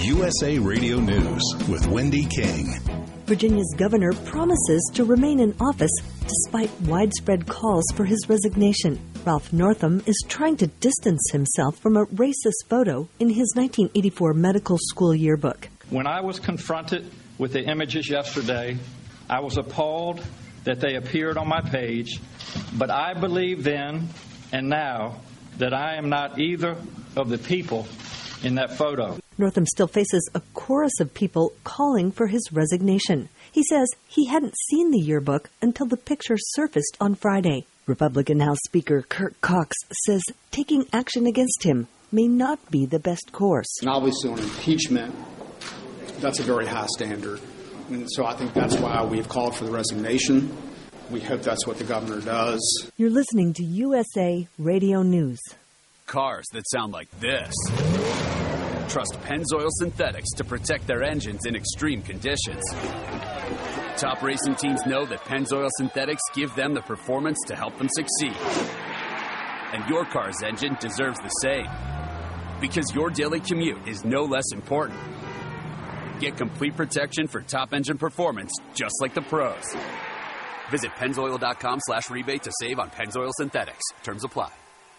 USA Radio News with Wendy King. Virginia's governor promises to remain in office despite widespread calls for his resignation. Ralph Northam is trying to distance himself from a racist photo in his 1984 medical school yearbook. When I was confronted with the images yesterday, I was appalled that they appeared on my page, but I believe then and now that I am not either of the people in that photo. Northam still faces a chorus of people calling for his resignation. He says he hadn't seen the yearbook until the picture surfaced on Friday. Republican House Speaker Kurt Cox says taking action against him may not be the best course. And obviously on impeachment, that's a very high standard. And so I think that's why we've called for the resignation. We hope that's what the governor does. You're listening to USA Radio News. Cars that sound like this. Trust Pennzoil Synthetics to protect their engines in extreme conditions. Top racing teams know that Pennzoil Synthetics give them the performance to help them succeed. And your car's engine deserves the same. Because your daily commute is no less important. Get complete protection for top engine performance, just like the pros. Visit Pennzoil.com/rebate to save on Pennzoil Synthetics. Terms apply.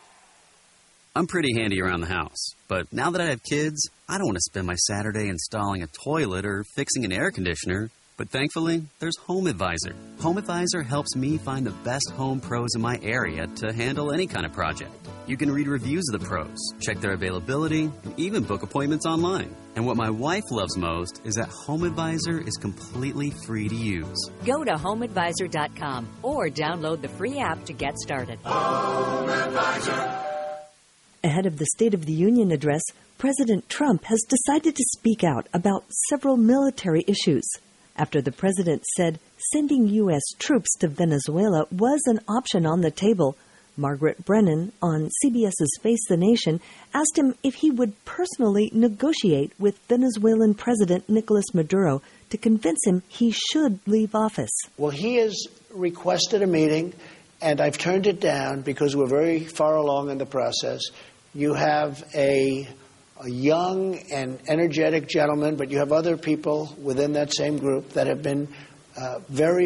I'm pretty handy around the house, but now that I have kids, I don't want to spend my Saturday installing a toilet or fixing an air conditioner. But thankfully, there's HomeAdvisor. HomeAdvisor helps me find the best home pros in my area to handle any kind of project. You can read reviews of the pros, check their availability, and even book appointments online. And what my wife loves most is that HomeAdvisor is completely free to use. Go to HomeAdvisor.com or download the free app to get started. HomeAdvisor. Ahead of the State of the Union address, President Trump has decided to speak out about several military issues. After the president said sending U.S. troops to Venezuela was an option on the table, Margaret Brennan on CBS's Face the Nation asked him if he would personally negotiate with Venezuelan President Nicolas Maduro to convince him he should leave office. Well, he has requested a meeting, and I've turned it down because we're very far along in the process. You have a young and energetic gentleman, but you have other people within that same group that have been very,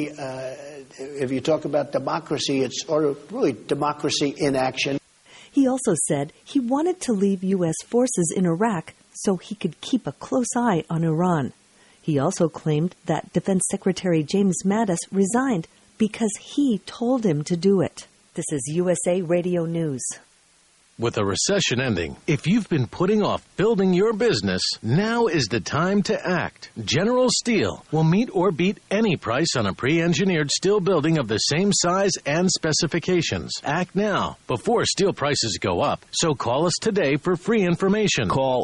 if you talk about democracy, it's really democracy in action. He also said he wanted to leave U.S. forces in Iraq so he could keep a close eye on Iran. He also claimed that Defense Secretary James Mattis resigned because he told him to do it. This is USA Radio News. With a recession ending, if you've been putting off building your business, now is the time to act. General Steel will meet or beat any price on a pre-engineered steel building of the same size and specifications. Act now, before steel prices go up. So call us today for free information. Call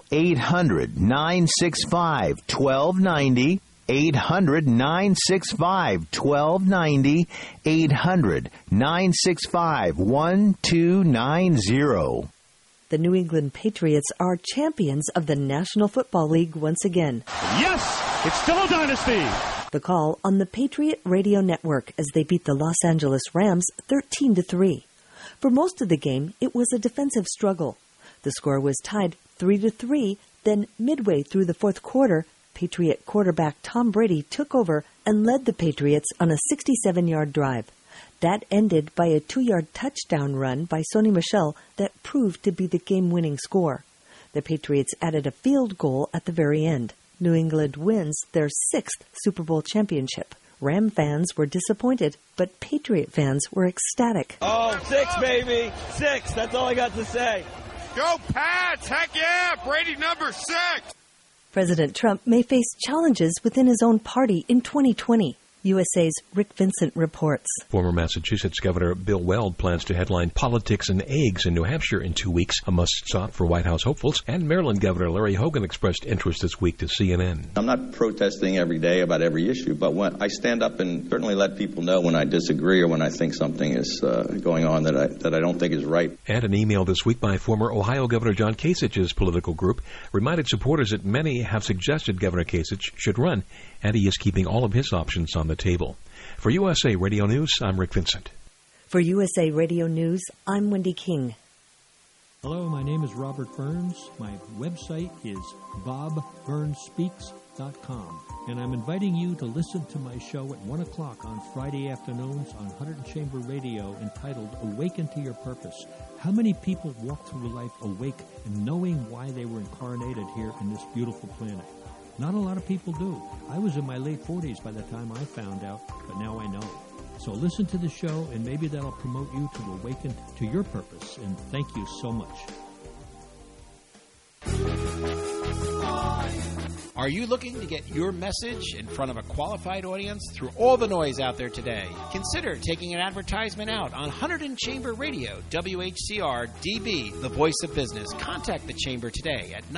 800-965-1290. 800-965-1290, 800-965-1290. The New England Patriots are champions of the National Football League once again. Yes! It's still a dynasty! The call on the Patriot Radio Network as they beat the Los Angeles Rams 13-3. For most of the game, it was a defensive struggle. The score was tied 3-3, then midway through the fourth quarter, Patriot quarterback Tom Brady took over and led the Patriots on a 67-yard drive. That ended by a 2-yard touchdown run by Sony Michel that proved to be the game-winning score. The Patriots added a field goal at the very end. New England wins their 6th Super Bowl championship. Ram fans were disappointed, but Patriot fans were ecstatic. Oh, 6, baby! 6! That's all I got to say. Go Pats! Heck yeah! Brady number 6! President Trump may face challenges within his own party in 2020. USA's Rick Vincent reports. Former Massachusetts Governor Bill Weld plans to headline Politics and Eggs in New Hampshire in 2 weeks, a must-stop for White House hopefuls. And Maryland Governor Larry Hogan expressed interest this week to CNN. I'm not protesting every day about every issue, but when I stand up and certainly let people know when I disagree or when I think something is going on that I don't think is right. And an email this week by former Ohio Governor John Kasich's political group reminded supporters that many have suggested Governor Kasich should run, and he is keeping all of his options on the table. For USA Radio News, I'm Rick Vincent. For USA Radio News, I'm Wendy King. Hello, my name is Robert Burns. My website is bobburnsspeaks.com. And I'm inviting you to listen to my show at 1 o'clock on Friday afternoons on 100 Chamber Radio entitled Awaken to Your Purpose. How many people walk through life awake and knowing why they were incarnated here in this beautiful planet? Not a lot of people do. I was in my late 40s by the time I found out, but now I know. So listen to the show, and maybe that'll promote you to awaken to your purpose. And thank you so much. Are you looking to get your message in front of a qualified audience through all the noise out there today? Consider taking an advertisement out on 100 Chamber Radio, WHCR DB, the voice of business. Contact the Chamber today at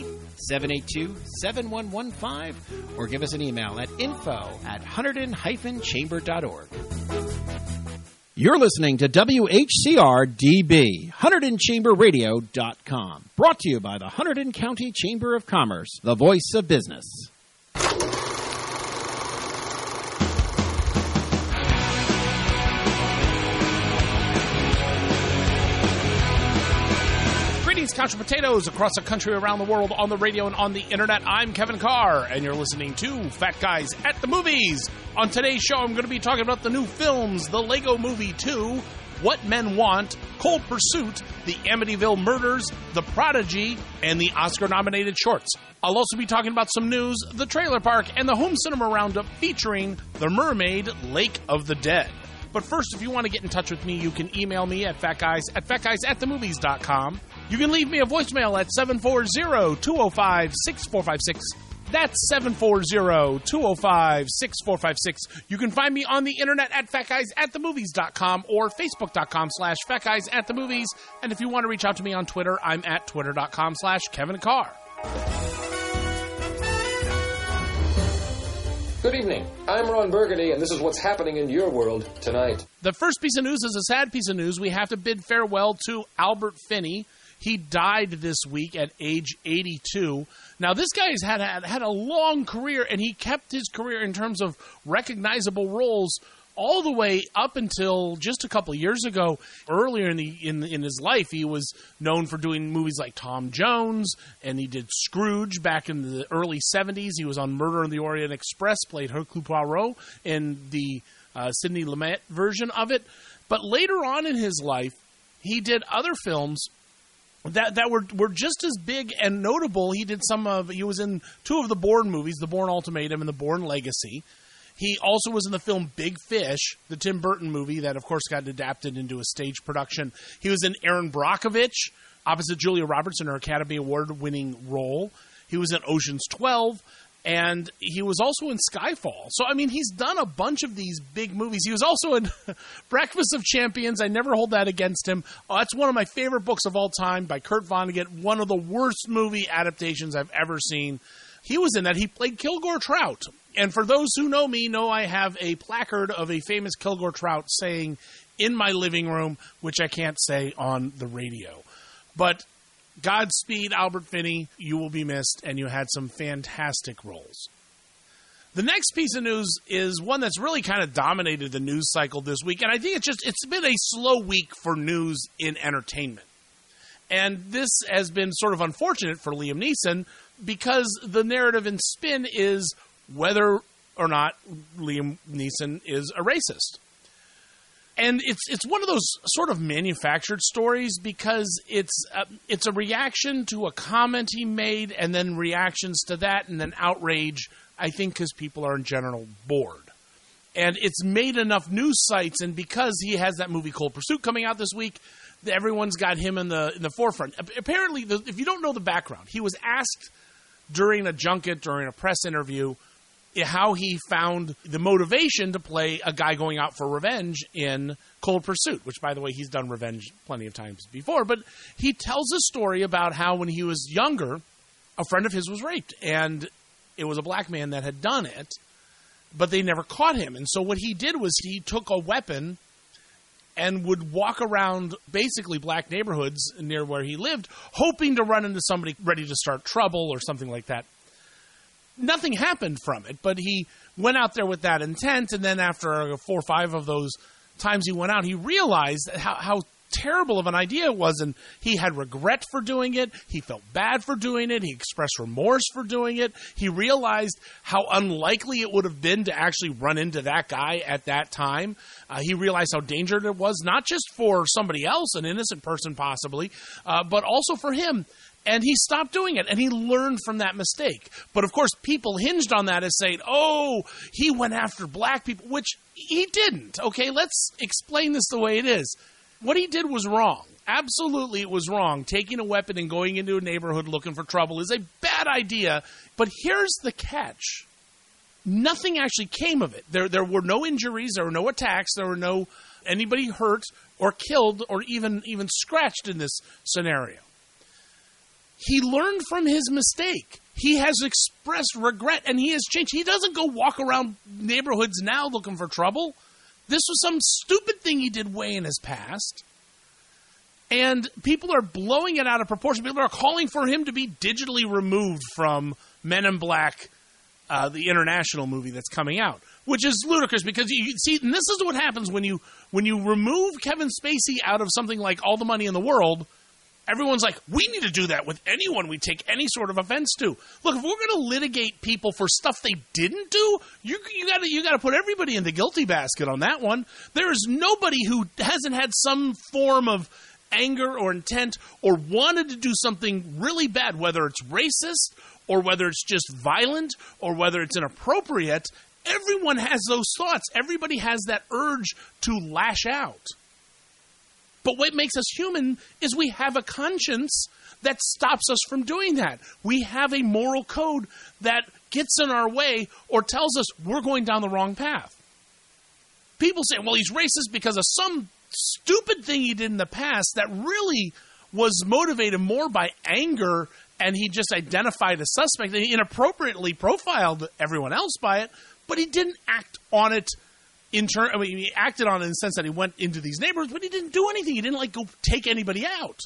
908-782-7115 or give us an email at info@100-chamber.org. You're listening to WHCR DB, HunterdonChamberRadio.com. Brought to you by the Hunterdon County Chamber of Commerce, the voice of business. Greetings, couch potatoes across the country, around the world, on the radio and on the internet. I'm Kevin Carr, and you're listening to Fat Guys at the Movies. On today's show, I'm going to be talking about the new films, The Lego Movie 2, What Men Want, Cold Pursuit, The Amityville Murders, The Prodigy, and the Oscar-nominated shorts. I'll also be talking about some news, the trailer park, and the home cinema roundup featuring The Mermaid, Lake of the Dead. But first, if you want to get in touch with me, you can email me at fatguys@themovies.com. You can leave me a voicemail at 740-205-6456. That's 740-205-6456. You can find me on the internet at fatguysatthemovies.com or facebook.com/fatguysatthemovies. And if you want to reach out to me on Twitter, I'm at twitter.com/Kevin Carr. Good evening. I'm Ron Burgundy, and this is what's happening in your world tonight. The first piece of news is a sad piece of news. We have to bid farewell to Albert Finney. He died this week at age 82. Now, this guy has had a long career, and he kept his career in terms of recognizable roles all the way up until just a couple of years ago. Earlier in his life, he was known for doing movies like Tom Jones, and he did Scrooge back in the early 70s. He was on Murder on the Orient Express, played Hercule Poirot in the Sidney Lumet version of it. But later on in his life, he did other films that were just as big and notable. He was in two of the Bourne movies, The Bourne Ultimatum and The Bourne Legacy. He also was in the film Big Fish, the Tim Burton movie that, of course, got adapted into a stage production. He was in Erin Brockovich, opposite Julia Roberts in her Academy Award-winning role. He was in Ocean's 12, and he was also in Skyfall. So, I mean, he's done a bunch of these big movies. He was also in Breakfast of Champions. I never hold that against him. That's one of my favorite books of all time by Kurt Vonnegut, one of the worst movie adaptations I've ever seen. He was in that. He played Kilgore Trout. And for those who know me, know I have a placard of a famous Kilgore Trout saying, "In my living room," which I can't say on the radio. But Godspeed, Albert Finney. You will be missed, and you had some fantastic roles. The next piece of news is one that's really kind of dominated the news cycle this week, and I think it's been a slow week for news in entertainment. And this has been sort of unfortunate for Liam Neeson because the narrative and spin is whether or not Liam Neeson is a racist. And it's one of those sort of manufactured stories because it's a reaction to a comment he made and then reactions to that and then outrage, I think, because people are in general bored. And it's made enough news sites, and because he has that movie Cold Pursuit coming out this week, everyone's got him in the forefront. Apparently, if you don't know the background, he was asked during a junket, during a press interview, how he found the motivation to play a guy going out for revenge in Cold Pursuit, which, by the way, he's done revenge plenty of times before. But he tells a story about how when he was younger, a friend of his was raped, and it was a black man that had done it, but they never caught him. And so what he did was he took a weapon and would walk around basically black neighborhoods near where he lived, hoping to run into somebody ready to start trouble or something like that. Nothing happened from it, but he went out there with that intent, and then after 4 or 5 of those times he went out, he realized how terrible of an idea it was, and he had regret for doing it. He felt bad for doing it. He expressed remorse for doing it. He realized how unlikely it would have been to actually run into that guy at that time. He realized how dangerous it was, not just for somebody else, an innocent person possibly, but also for him. And he stopped doing it, and he learned from that mistake. But, of course, people hinged on that as saying, oh, he went after black people, which he didn't. Okay, let's explain this the way it is. What he did was wrong. Absolutely, it was wrong. Taking a weapon and going into a neighborhood looking for trouble is a bad idea. But here's the catch. Nothing actually came of it. There were no injuries. There were no attacks. There were no anybody hurt or killed or even scratched in this scenario. He learned from his mistake. He has expressed regret, and he has changed. He doesn't go walk around neighborhoods now looking for trouble. This was some stupid thing he did way in his past. And people are blowing it out of proportion. People are calling for him to be digitally removed from Men in Black, the international movie that's coming out, which is ludicrous because you see, and this is what happens when you remove Kevin Spacey out of something like All the Money in the World. Everyone's like, we need to do that with anyone we take any sort of offense to. Look, if we're going to litigate people for stuff they didn't do, you got to put everybody in the guilty basket on that one. There is nobody who hasn't had some form of anger or intent or wanted to do something really bad, whether it's racist or whether it's just violent or whether it's inappropriate. Everyone has those thoughts. Everybody has that urge to lash out. But what makes us human is we have a conscience that stops us from doing that. We have a moral code that gets in our way or tells us we're going down the wrong path. People say, well, he's racist because of some stupid thing he did in the past that really was motivated more by anger, and he just identified a suspect and he inappropriately profiled everyone else by it, but he didn't act on it. He acted on it in the sense that he went into these neighborhoods, but he didn't do anything. He didn't go take anybody out.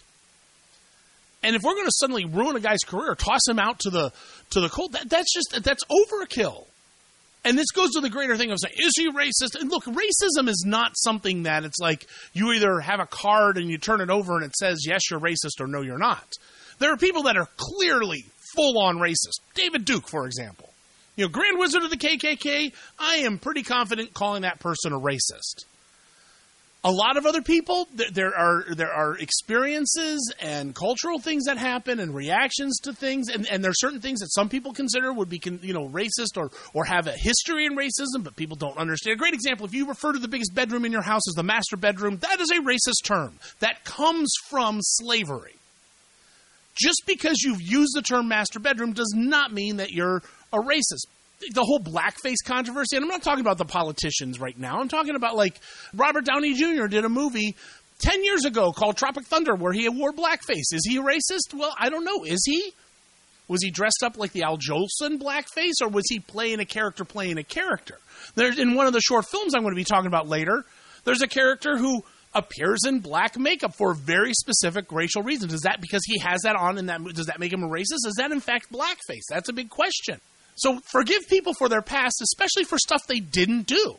And if we're going to suddenly ruin a guy's career, toss him out to the cold, that's overkill. And this goes to the greater thing of saying, is he racist? And look, racism is not something that it's like you either have a card and you turn it over and it says, yes, you're racist, or no, you're not. There are people that are clearly full-on racist. David Duke, for example. Grand Wizard of the KKK, I am pretty confident calling that person a racist. A lot of other people, there are experiences and cultural things that happen and reactions to things, and there are certain things that some people consider would be racist or have a history in racism, but people don't understand. A great example, if you refer to the biggest bedroom in your house as the master bedroom, that is a racist term. That comes from slavery. Just because you've used the term master bedroom does not mean that you're a racist. The whole blackface controversy, and I'm not talking about the politicians right now. I'm talking about, like, Robert Downey Jr. did a movie 10 years ago called Tropic Thunder where he wore blackface. Is he a racist? Well, I don't know. Is he? Was he dressed up like the Al Jolson blackface, or was he playing a character? There's, in one of the short films I'm going to be talking about later, there's a character who appears in black makeup for a very specific racial reason. Is that because he has that on in that? Does that make him a racist? Is that in fact blackface? That's a big question. So forgive people for their past, especially for stuff they didn't do.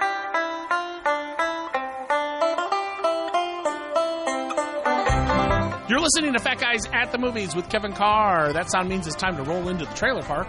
You're listening to Fat Guys at the Movies with Kevin Carr. That sound means it's time to roll into the trailer park.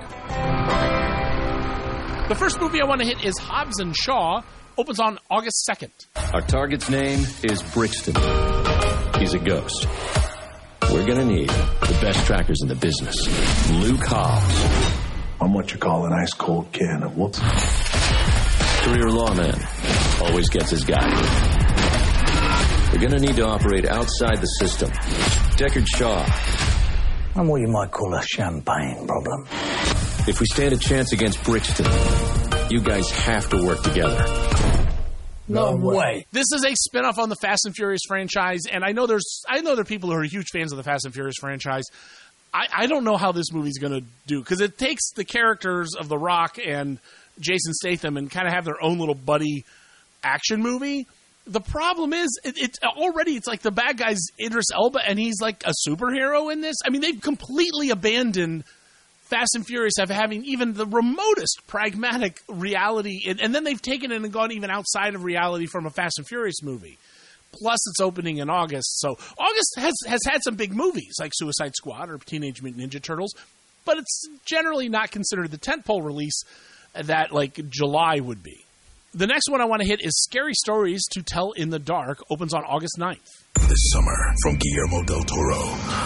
The first movie I want to hit is Hobbs and Shaw. Opens on August 2nd. Our target's name is Brixton. He's a ghost. We're going to need the best trackers in the business. Luke Hobbs. I'm what you call an ice-cold can of whoops. Career lawman. Always gets his guy. We're going to need to operate outside the system. Deckard Shaw. I'm what you might call a champagne problem. If we stand a chance against Brixton, you guys have to work together. No way. This is a spinoff on the Fast and Furious franchise, and I know there are people who are huge fans of the Fast and Furious franchise. I don't know how this movie's going to do, because it takes the characters of The Rock and Jason Statham and kind of have their own little buddy action movie. The problem is, it's like the bad guy's Idris Elba, and he's like a superhero in this. I mean, they've completely abandoned Fast and Furious of having even the remotest pragmatic reality, and then they've taken it and gone even outside of reality from a Fast and Furious movie. Plus, it's opening in August. So August has had some big movies like Suicide Squad or Teenage Mutant Ninja Turtles, but it's generally not considered the tentpole release that like July would be. The next one I want to hit is Scary Stories to Tell in the Dark. Opens on August 9th. This summer from Guillermo del Toro.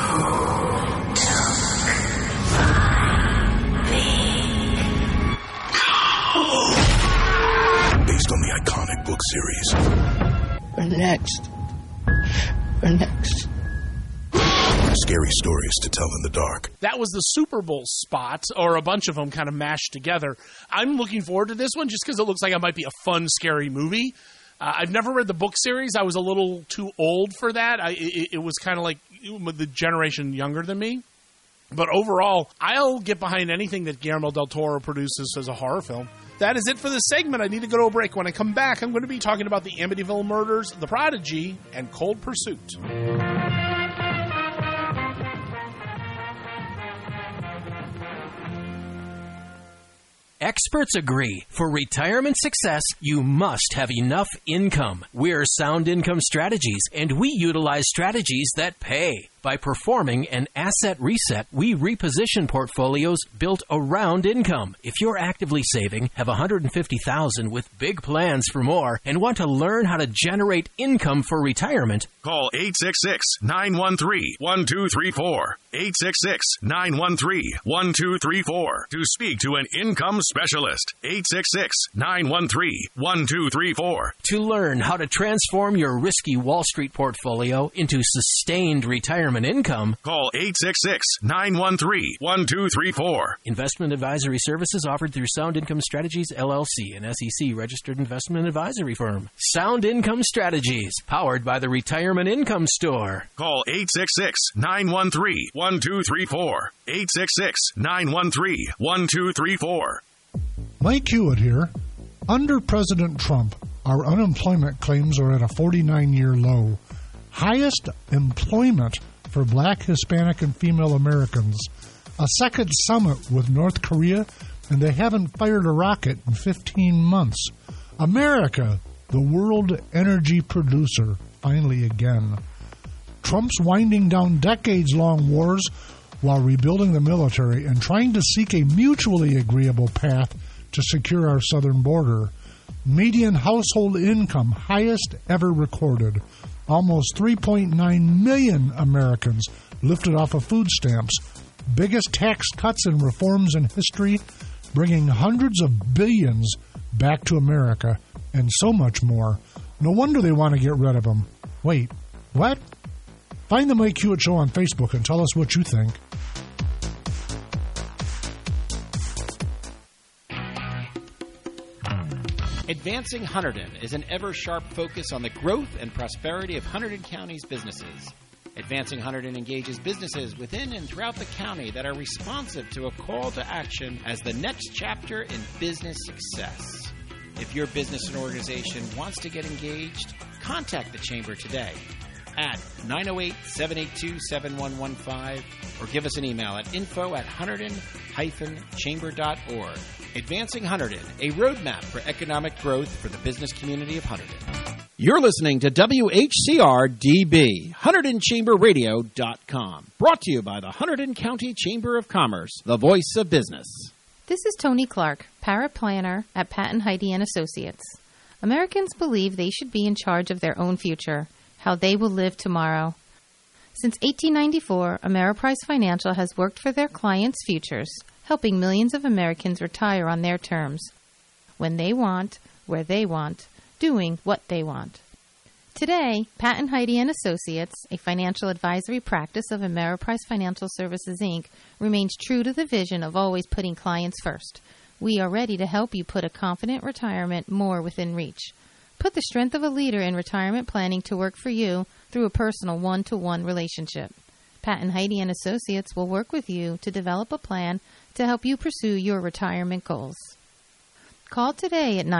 Based on the iconic book series. We're next. We're next. Scary Stories to Tell in the Dark. That was the Super Bowl spot, or a bunch of them kind of mashed together. I'm looking forward to this one just because it looks like it might be a fun, scary movie. I've never read the book series. I was a little too old for that. It was kind of like the generation younger than me. But overall, I'll get behind anything that Guillermo del Toro produces as a horror film. That is it for this segment. I need to go to a break. When I come back, I'm going to be talking about the Amityville Murders, The Prodigy, and Cold Pursuit. Experts agree, for retirement success, you must have enough income. We're Sound Income Strategies, and we utilize strategies that pay. By performing an asset reset, we reposition portfolios built around income. If you're actively saving, have $150,000 with big plans for more, and want to learn how to generate income for retirement, call 866-913-1234. 866-913-1234 to speak to an income specialist. 866-913-1234. To learn how to transform your risky Wall Street portfolio into sustained retirement income, call 866-913-1234. Investment advisory services offered through Sound Income Strategies, LLC, an SEC registered investment advisory firm. Sound Income Strategies, powered by the Retirement Income Store. Call 866-913-1234. 866-913-1234. Mike Hewitt here. Under President Trump, our unemployment claims are at a 49-year low. Highest employment for Black, Hispanic, and female Americans. A second summit with North Korea, and they haven't fired a rocket in 15 months. America, the world energy producer, finally again. Trump's winding down decades-long wars while rebuilding the military and trying to seek a mutually agreeable path to secure our southern border. Median household income, highest ever recorded. Almost 3.9 million Americans lifted off of food stamps. Biggest tax cuts and reforms in history, bringing hundreds of billions back to America, and so much more. No wonder they want to get rid of them. Wait, what? Find the Mike Hewitt Show on Facebook and tell us what you think. Advancing Hunterdon is an ever-sharp focus on the growth and prosperity of Hunterdon County's businesses. Advancing Hunterdon engages businesses within and throughout the county that are responsive to a call to action as the next chapter in business success. If your business and organization wants to get engaged, contact the Chamber today at 908-782-7115 or give us an email at info@hunterdon-chamber.org. Advancing Hunterdon, a roadmap for economic growth for the business community of Hunterdon. You're listening to WHCR-DB, HunterdonChamberRadio.com. Brought to you by the Hunterdon County Chamber of Commerce, the voice of business. This is Tony Clark, paraplanner at Patton Heide & Associates. Americans believe they should be in charge of their own future, how they will live tomorrow. Since 1894, Ameriprise Financial has worked for their clients' futures, helping millions of Americans retire on their terms, when they want, where they want, doing what they want. Today, Patton Heide & Associates, a financial advisory practice of Ameriprise Financial Services, Inc., remains true to the vision of always putting clients first. We are ready to help you put a confident retirement more within reach. Put the strength of a leader in retirement planning to work for you through a personal one-to-one relationship. Patton Heide & Associates will work with you to develop a plan to help you pursue your retirement goals. Call today at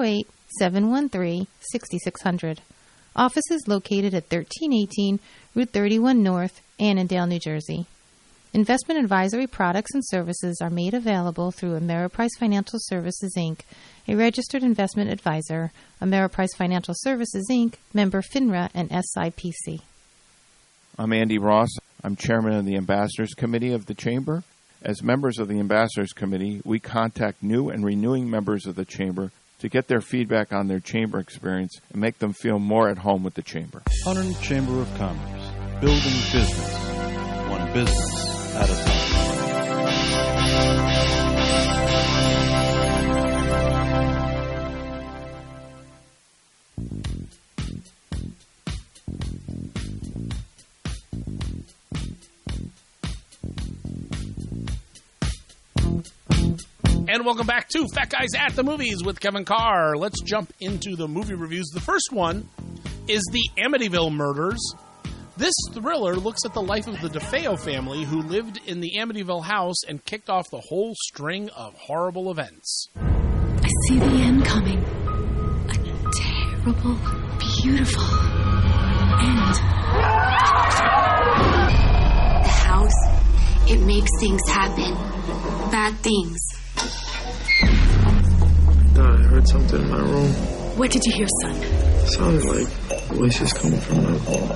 908-713-6600. Office is located at 1318 Route 31 North, Annandale, New Jersey. Investment advisory products and services are made available through Ameriprise Financial Services, Inc., a registered investment advisor. Ameriprise Financial Services, Inc., member FINRA and SIPC. I'm Andy Ross. I'm chairman of the Ambassadors Committee of the Chamber. As members of the Ambassadors Committee, we contact new and renewing members of the Chamber to get their feedback on their Chamber experience and make them feel more at home with the Chamber. Hunterdon Chamber of Commerce, building business, one business at a time. And welcome back to Fat Guys at the Movies with Kevin Carr. Let's jump into the movie reviews. The first one is The Amityville Murders. This thriller looks at the life of the DeFeo family who lived in the Amityville house and kicked off the whole string of horrible events. I see the end coming. A terrible, beautiful end. The house, it makes things happen. Bad things. I thought I heard something in my room. What did you hear, son? It sounded like voices coming from my room.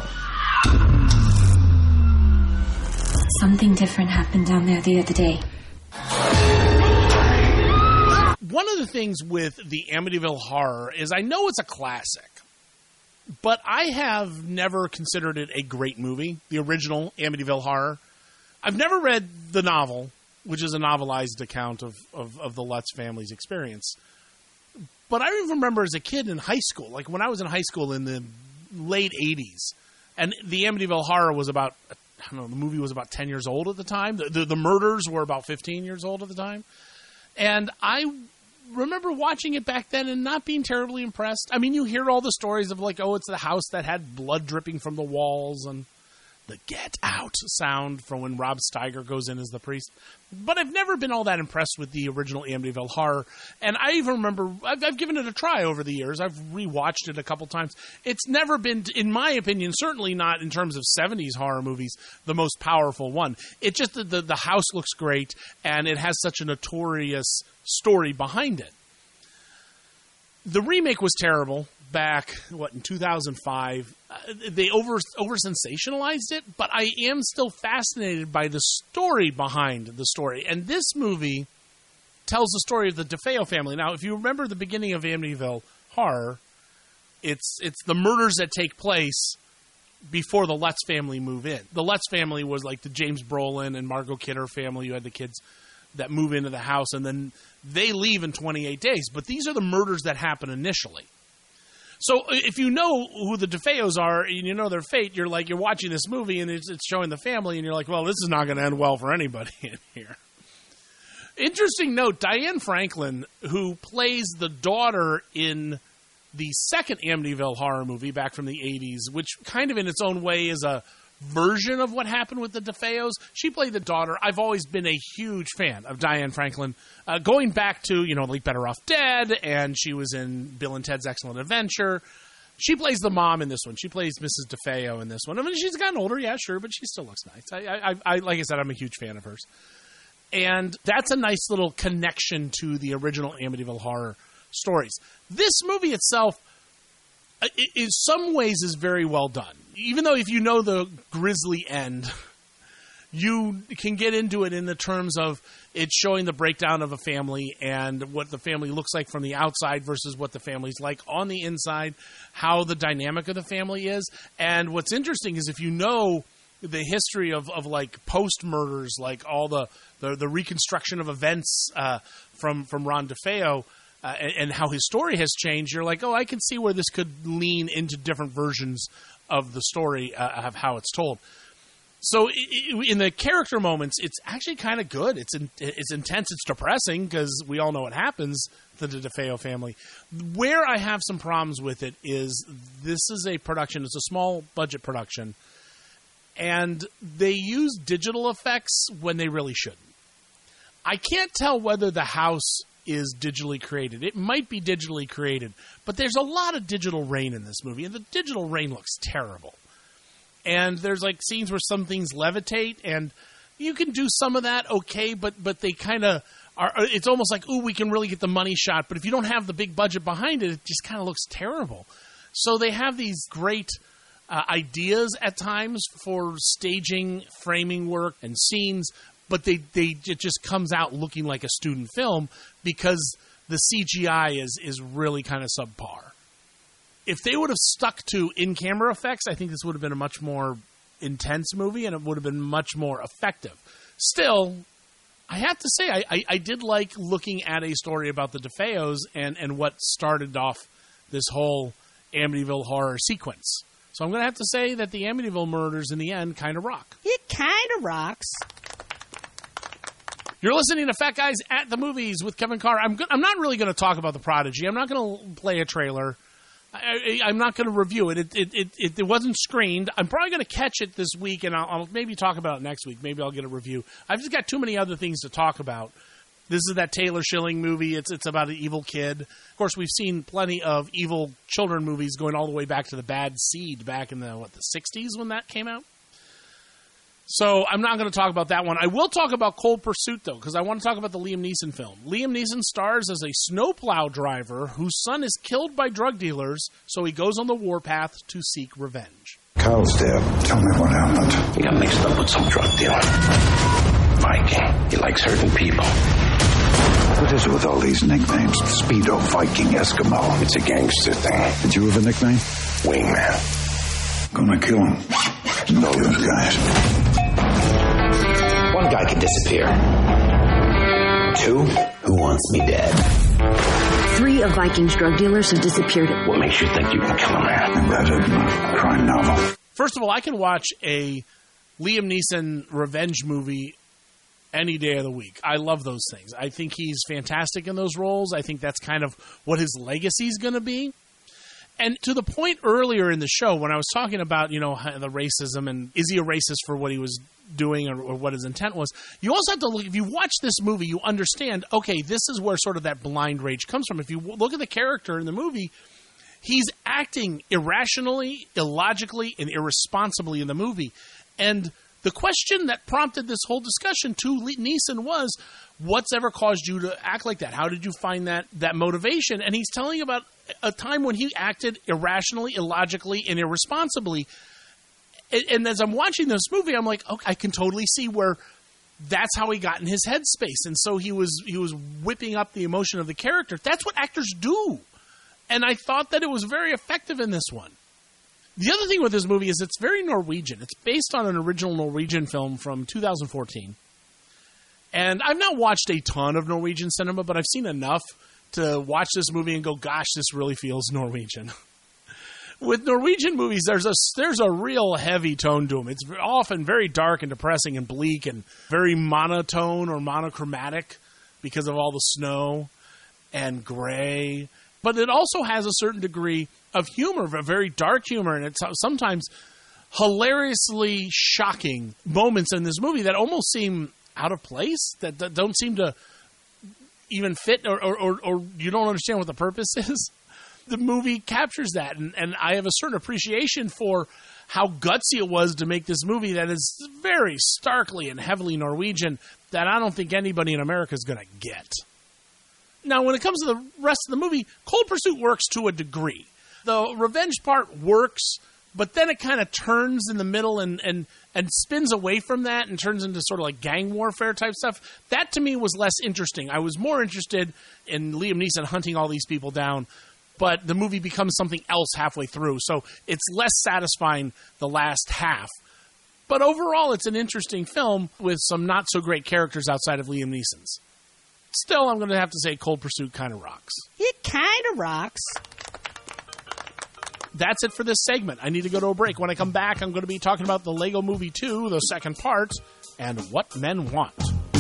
Something different happened down there the other day. One of the things with the Amityville Horror is I know it's a classic, but I have never considered it a great movie, the original Amityville Horror. I've never read the novel, which is a novelized account of the Lutz family's experience. But I remember as a kid in high school, like when I was in high school in the late 80s, and the Amityville Horror was about, I don't know, the movie was about 10 years old at the time. The murders were about 15 years old at the time. And I remember watching it back then and not being terribly impressed. I mean, you hear all the stories of like, oh, it's the house that had blood dripping from the walls and the get out sound from when Rob Steiger goes in as the priest. But I've never been all that impressed with the original Amityville Horror. And I even remember, I've given it a try over the years. I've rewatched it a couple times. It's never been, in my opinion, certainly not in terms of 70s horror movies, the most powerful one. It just, the house looks great, and it has such a notorious story behind it. The remake was terrible back, in 2005. They over-sensationalized it, but I am still fascinated by the story behind the story. And this movie tells the story of the DeFeo family. Now, if you remember the beginning of Amityville Horror, it's the murders that take place before the Lutz family move in. The Lutz family was like the James Brolin and Margot Kidder family. You had the kids that move into the house, and then they leave in 28 days. But these are the murders that happen initially. So if you know who the DeFeos are and you know their fate, you're watching this movie and it's showing the family, and you're like, well, this is not going to end well for anybody in here. Interesting note, Diane Franklin, who plays the daughter in the second Amityville Horror movie back from the 80s, which kind of in its own way is a version of what happened with the DeFeos. She played the daughter. I've always been a huge fan of Diane Franklin, going back to, like Better Off Dead, and she was in Bill and Ted's Excellent Adventure. She plays the mom in this one. She plays Mrs. DeFeo in this one. I mean, she's gotten older, yeah, sure, but she still looks nice. I like I said, I'm a huge fan of hers. And that's a nice little connection to the original Amityville Horror stories. This movie itself, in some ways, is very well done. Even though if you know the grisly end, you can get into it in the terms of it's showing the breakdown of a family and what the family looks like from the outside versus what the family's like on the inside, how the dynamic of the family is. And what's interesting is if you know the history of like post-murders, like all the reconstruction of events from Ron DeFeo, and how his story has changed, you're like, oh, I can see where this could lean into different versions of the story of how it's told. So in the character moments, it's actually kind of good. It's intense. It's depressing because we all know what happens to the DeFeo family. Where I have some problems with it is this is a production. It's a small budget production, and they use digital effects when they really shouldn't. I can't tell whether the house is digitally created. It might be digitally created, but there's a lot of digital rain in this movie, and the digital rain looks terrible. And there's like scenes where some things levitate, and you can do some of that, okay, but they kind of are. It's almost like, ooh, we can really get the money shot. But if you don't have the big budget behind it, it just kind of looks terrible. So they have these great ideas at times for staging, framing work, and scenes, but it just comes out looking like a student film because the CGI is really kind of subpar. If they would have stuck to in-camera effects, I think this would have been a much more intense movie, and it would have been much more effective. Still, I have to say, I did like looking at a story about the DeFeos and what started off this whole Amityville horror sequence. So I'm going to have to say that the Amityville murders in the end kind of rock. It kind of rocks. You're listening to Fat Guys at the Movies with Kevin Carr. I'm not really going to talk about The Prodigy. I'm not going to play a trailer. I'm not going to review it. It wasn't screened. I'm probably going to catch it this week, and I'll maybe talk about it next week. Maybe I'll get a review. I've just got too many other things to talk about. This is that Taylor Schilling movie. It's about an evil kid. Of course, we've seen plenty of evil children movies going all the way back to The Bad Seed back in the 60s when that came out. So I'm not going to talk about that one. I will talk about Cold Pursuit, though, because I want to talk about the Liam Neeson film. Liam Neeson stars as a snowplow driver whose son is killed by drug dealers, so he goes on the warpath to seek revenge. Carl's dead. Tell me what happened. He got mixed up with some drug dealer. Viking. He likes hurting people. What is it with all these nicknames? Speedo, Viking, Eskimo. It's a gangster thing. Did you have a nickname? Wingman. Gonna kill him. Know those guys. One guy can disappear. 2, who wants me dead? 3 of Viking's drug dealers have disappeared. What makes you think you can kill a man? Embedded in a crime novel. First of all, I can watch a Liam Neeson revenge movie any day of the week. I love those things. I think he's fantastic in those roles. I think that's kind of what his legacy is going to be. And to the point earlier in the show when I was talking about, the racism and is he a racist for what he was doing or what his intent was, you also have to look, if you watch this movie, you understand, okay, this is where sort of that blind rage comes from. If you look at the character in the movie, he's acting irrationally, illogically, and irresponsibly in the movie. And the question that prompted this whole discussion to Neeson was, what's ever caused you to act like that? How did you find that motivation? And he's telling about a time when he acted irrationally, illogically, and irresponsibly. And as I'm watching this movie, I'm like, okay, I can totally see where that's how he got in his headspace. And so he was whipping up the emotion of the character. That's what actors do. And I thought that it was very effective in this one. The other thing with this movie is it's very Norwegian. It's based on an original Norwegian film from 2014. And I've not watched a ton of Norwegian cinema, but I've seen enough to watch this movie and go, gosh, this really feels Norwegian. With Norwegian movies, there's a real heavy tone to them. It's often very dark and depressing and bleak and very monotone or monochromatic because of all the snow and gray. But it also has a certain degree of humor, a very dark humor, and it's sometimes hilariously shocking moments in this movie that almost seem out of place, that don't seem to even fit, or you don't understand what the purpose is. The movie captures that, and I have a certain appreciation for how gutsy it was to make this movie that is very starkly and heavily Norwegian that I don't think anybody in America is going to get. Now, when it comes to the rest of the movie, Cold Pursuit works to a degree. The revenge part works, but then it kind of turns in the middle and spins away from that and turns into sort of like gang warfare type stuff. That, to me, was less interesting. I was more interested in Liam Neeson hunting all these people down, but the movie becomes something else halfway through, so it's less satisfying the last half. But overall, it's an interesting film with some not-so-great characters outside of Liam Neeson's. Still, I'm going to have to say Cold Pursuit kind of rocks. It kind of rocks. That's it for this segment. I need to go to a break. When I come back, I'm going to be talking about the Lego Movie 2, the second part, and What Men Want.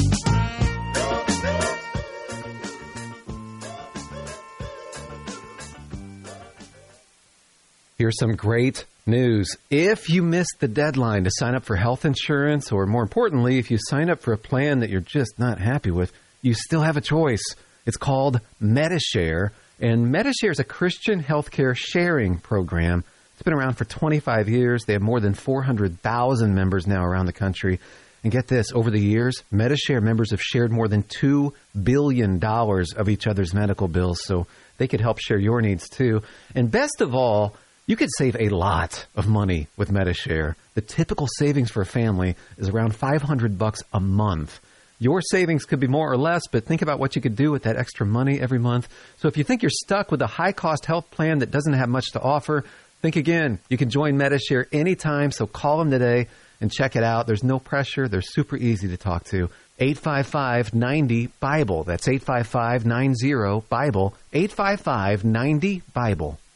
Here's some great news. If you missed the deadline to sign up for health insurance, or more importantly, if you sign up for a plan that you're just not happy with, you still have a choice. It's called Medi-Share, and Medi-Share is a Christian healthcare sharing program. It's been around for 25 years. They have more than 400,000 members now around the country. And get this, over the years, Medi-Share members have shared more than $2 billion of each other's medical bills, so they could help share your needs too. And best of all, you could save a lot of money with Medi-Share. The typical savings for a family is around $500 a month. Your savings could be more or less, but think about what you could do with that extra money every month. So if you think you're stuck with a high-cost health plan that doesn't have much to offer, think again. You can join Medi-Share anytime, so call them today and check it out. There's no pressure. They're super easy to talk to. 855-90-BIBLE. That's 855-90-BIBLE. 855-90-BIBLE.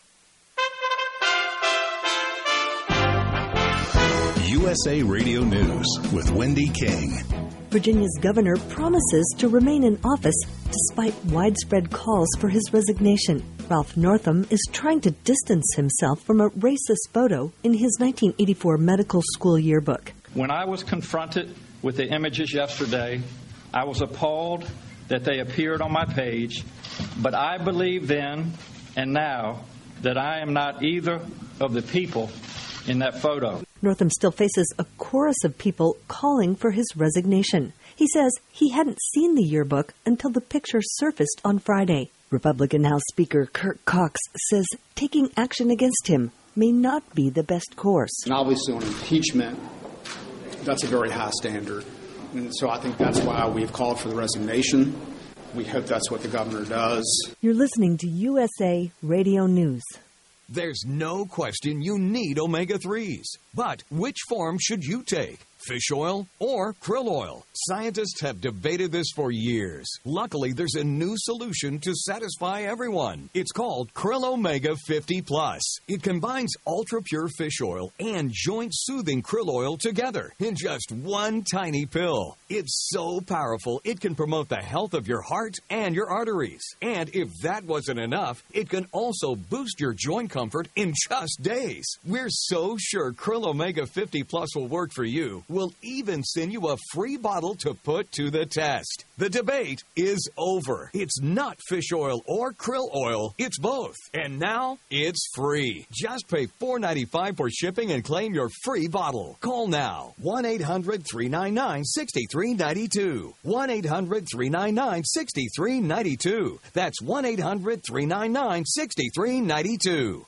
USA Radio News with Wendy King. Virginia's governor promises to remain in office despite widespread calls for his resignation. Ralph Northam is trying to distance himself from a racist photo in his 1984 medical school yearbook. When I was confronted with the images yesterday, I was appalled that they appeared on my page, but I believe then and now that I am not either of the people in that photo. Northam still faces a chorus of people calling for his resignation. He says he hadn't seen the yearbook until the picture surfaced on Friday. Republican House Speaker Kirk Cox says taking action against him may not be the best course. And obviously on impeachment, that's a very high standard. And so I think that's why we've called for the resignation. We hope that's what the governor does. You're listening to USA Radio News. There's no question you need omega-3s. But which form should you take? Fish oil or krill oil? Scientists have debated this for years. Luckily, there's a new solution to satisfy everyone. It's called Krill Omega 50 Plus. It combines ultra-pure fish oil and joint-soothing krill oil together in just one tiny pill. It's so powerful, it can promote the health of your heart and your arteries. And if that wasn't enough, it can also boost your joint comfort in just days. We're so sure Krill Omega 50 Plus will work for you. We'll even send you a free bottle to put to the test. The debate is over. It's not fish oil or krill oil. It's both. And now it's free. Just pay $4.95 for shipping and claim your free bottle. Call now. 1-800-399-6392. 1-800-399-6392. That's 1-800-399-6392.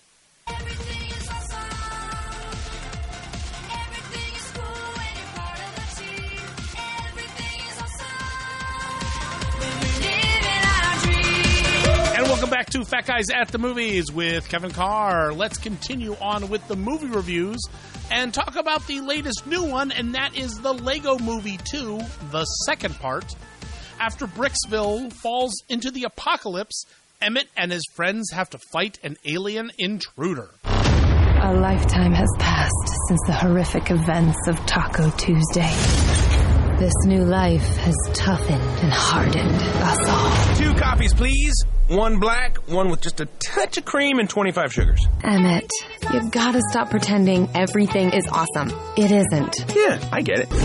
Welcome back to Fat Guys at the Movies with Kevin Carr. Let's continue on with the movie reviews and talk about the latest new one, and that is the Lego Movie 2, the second part. After Bricksville falls into the apocalypse, Emmett and his friends have to fight an alien intruder. A lifetime has passed since the horrific events of Taco Tuesday. This new life has toughened and hardened us all. 2 copies, please. 1 black, 1 with just a touch of cream and 25 sugars. Emmett, you gotta stop pretending everything is awesome. It isn't. Yeah, I get it.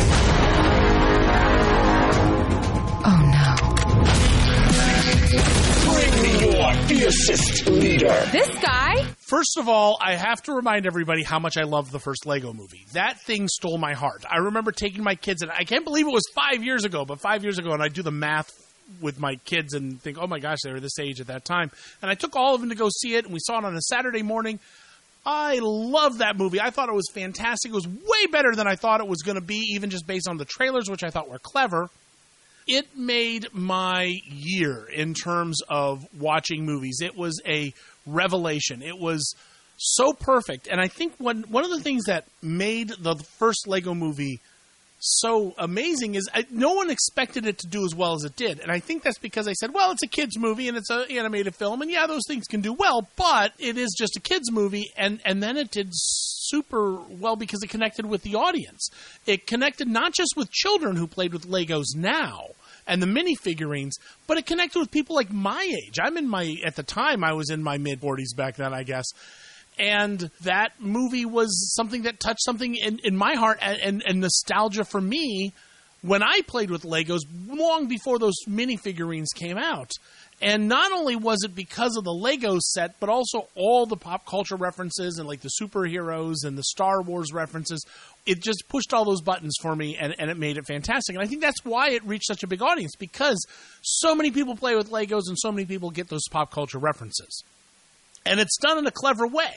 Oh no. Bring me your fiercest leader. This guy? First of all, I have to remind everybody how much I love the first Lego Movie. That thing stole my heart. I remember taking my kids, and I can't believe it was 5 years ago, but 5 years ago, and I do the math with my kids and think, oh my gosh, they were this age at that time. And I took all of them to go see it, and we saw it on a Saturday morning. I love that movie. I thought it was fantastic. It was way better than I thought it was going to be, even just based on the trailers, which I thought were clever. It made my year in terms of watching movies. It was a revelation. It was so perfect. And I think one of the things that made the first Lego Movie so amazing is no one expected it to do as well as it did. And I think that's because they said, well, it's a kid's movie and it's an animated film, and yeah, those things can do well, but it is just a kid's movie. And then it did super well because it connected with the audience. It connected not just with children who played with Legos now and the minifigurines, but it connected with people like my age. At the time, I was in my mid-40s back then, I guess. And that movie was something that touched something in my heart and nostalgia for me when I played with Legos long before those minifigurines came out. And not only was it because of the Lego set, but also all the pop culture references and like the superheroes and the Star Wars references. It just pushed all those buttons for me, and it made it fantastic. And I think that's why it reached such a big audience, because so many people play with Legos and so many people get those pop culture references. And it's done in a clever way.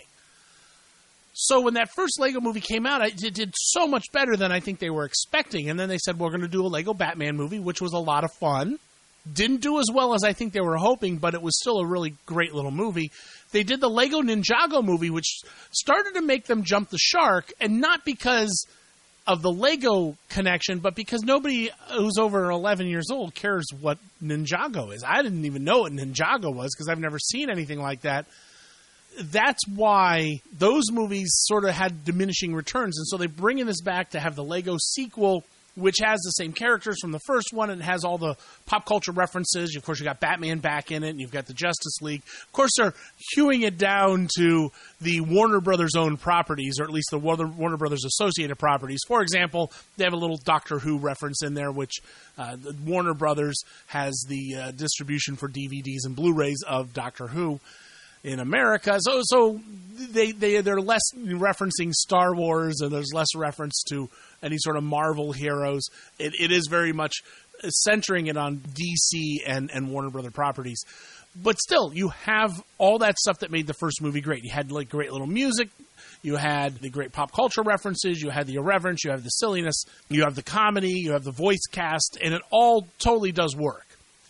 So when that first Lego movie came out, it did so much better than I think they were expecting. And then they said, we're going to do a Lego Batman movie, which was a lot of fun. Didn't do as well as I think they were hoping, but it was still a really great little movie. They did the Lego Ninjago movie, which started to make them jump the shark, and not because of the Lego connection, but because nobody who's over 11 years old cares what Ninjago is. I didn't even know what Ninjago was because I've never seen anything like that. That's why those movies sort of had diminishing returns, and so they bring this back to have the Lego sequel, which has the same characters from the first one, and has all the pop culture references. Of course, you got Batman back in it, and you've got the Justice League. Of course, they're hewing it down to the Warner Brothers owned properties, or at least the Warner Brothers associated properties. For example, they have a little Doctor Who reference in there, which Warner Brothers has the distribution for DVDs and Blu-rays of Doctor Who in America. So they're less referencing Star Wars, and there's less reference to any sort of Marvel heroes. It is very much centering it on DC and Warner Brother properties. But still, you have all that stuff that made the first movie great. You had like great little music. You had the great pop culture references. You had the irreverence. You have the silliness. You have the comedy. You have the voice cast. And it all totally does work.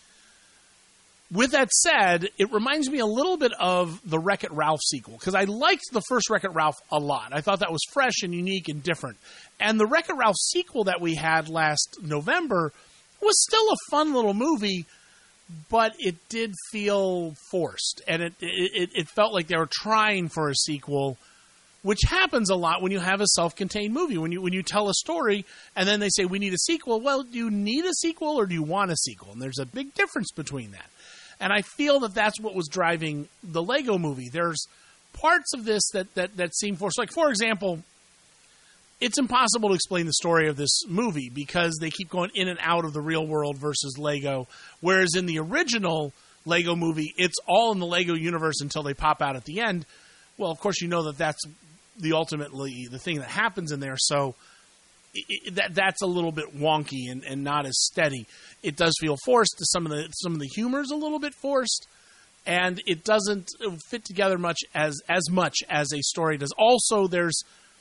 With that said, it reminds me a little bit of the Wreck-It Ralph sequel, because I liked the first Wreck-It Ralph a lot. I thought that was fresh and unique and different. And the Wreck-It Ralph sequel that we had last November was still a fun little movie, but it did feel forced. And it felt like they were trying for a sequel, which happens a lot when you have a self-contained movie. When you tell a story and then they say, we need a sequel. Well, do you need a sequel or do you want a sequel? And there's a big difference between that. And I feel that that's what was driving the Lego movie. There's parts of this that seem forced. Like, for example, it's impossible to explain the story of this movie because they keep going in and out of the real world versus Lego. Whereas in the original Lego movie, it's all in the Lego universe until they pop out at the end. Well, of course, you know that's ultimately the thing that happens in there. So that's a little bit wonky and not as steady. It does feel forced. Some of the humor is a little bit forced, and it doesn't fit together much as a story does. Also, there's